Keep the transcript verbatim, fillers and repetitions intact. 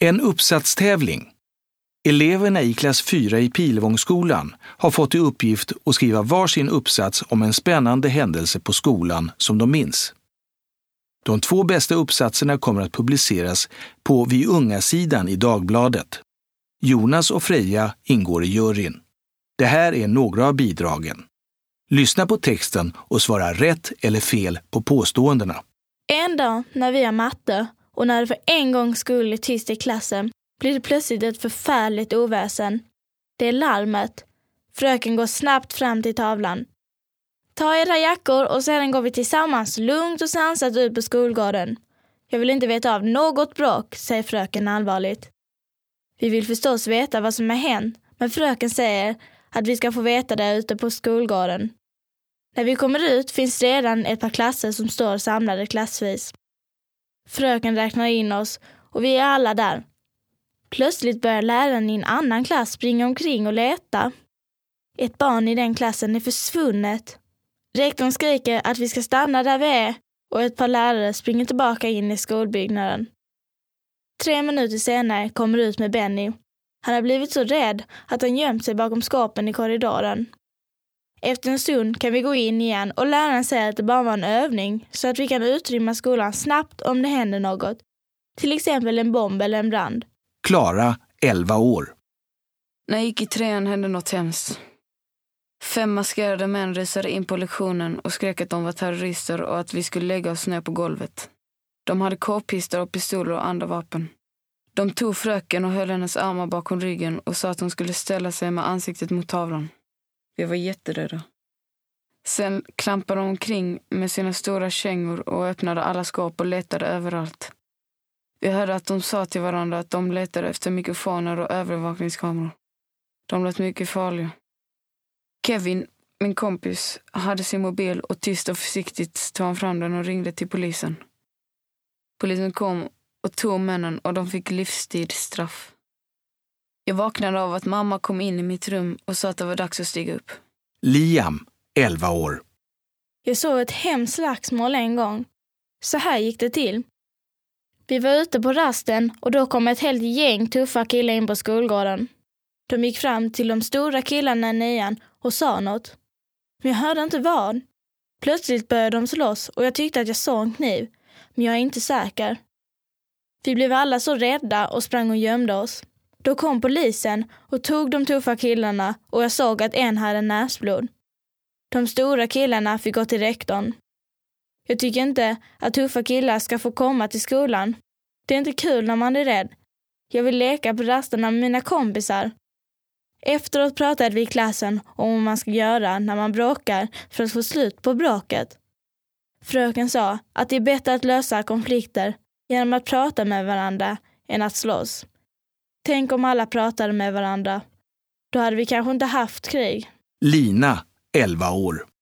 En uppsatstävling. Eleverna i klass fyra i Pilevångsskolan har fått i uppgift att skriva varsin uppsats om en spännande händelse på skolan som de minns. De två bästa uppsatserna kommer att publiceras på Vi Unga-sidan i Dagbladet. Jonas och Freja ingår i juryn. Det här är några av bidragen. Lyssna på texten och svara rätt eller fel på påståendena. En dag när vi har matte och när det för en gång skulle tyst i klassen blir det plötsligt ett förfärligt oväsen. Det är larmet. Fröken går snabbt fram till tavlan. Ta era jackor och sedan går vi tillsammans lugnt och sansat ut på skolgården. Jag vill inte veta av något bråk, säger fröken allvarligt. Vi vill förstås veta vad som har hänt, men fröken säger att vi ska få veta det ute på skolgården. När vi kommer ut finns redan ett par klasser som står samlade klassvis. Fröken räknar in oss och vi är alla där. Plötsligt börjar läraren i en annan klass springa omkring och leta. Ett barn i den klassen är försvunnet. Rektorn skriker att vi ska stanna där vi är och ett par lärare springer tillbaka in i skolbyggnaden. Tre minuter senare kommer ut med Benny. Han har blivit så rädd att han gömt sig bakom skåpen i korridoren. Efter en stund kan vi gå in igen och läraren säger att det bara var en övning så att vi kan utrymma skolan snabbt om det händer något. Till exempel en bomb eller en brand. Klara, elva år. När jag gick i trean hände något hemskt. Fem maskerade män rusade in på lektionen och skrek att de var terrorister och att vi skulle lägga oss ner på golvet. De hade k-pistar och pistoler och andra vapen. De tog fröken och höll hennes armar bakom ryggen och sa att hon skulle ställa sig med ansiktet mot tavlan. Vi var jätterädda. Sen klampade de omkring med sina stora kängor och öppnade alla skåp och letade överallt. Vi hörde att de sa till varandra att de letade efter mikrofoner och övervakningskameror. De lät mycket farliga. Kevin, min kompis, hade sin mobil och tyst och försiktigt tog han fram den och ringde till polisen. Polisen kom och tog männen och de fick livstidsstraff. Jag vaknade av att mamma kom in i mitt rum och sa att det var dags att stiga upp. Liam, elva år. Jag såg ett hemskt slagsmål en gång. Så här gick det till. Vi var ute på rasten och då kom ett helt gäng tuffa killar in på skolgården. De gick fram till de stora killarna i nian och sa något. Men jag hörde inte vad. Plötsligt började de slåss och jag tyckte att jag såg en kniv. Men jag är inte säker. Vi blev alla så rädda och sprang och gömde oss. Då kom polisen och tog de tuffa killarna och jag såg att en hade näsblod. De stora killarna fick gå till rektorn. Jag tycker inte att tuffa killar ska få komma till skolan. Det är inte kul när man är rädd. Jag vill leka på rasterna med mina kompisar. Efteråt pratade vi i klassen om vad man ska göra när man bråkar för att få slut på bråket. Fröken sa att det är bättre att lösa konflikter genom att prata med varandra än att slåss. Tänk om alla pratade med varandra. Då hade vi kanske inte haft krig. Lina, elva år.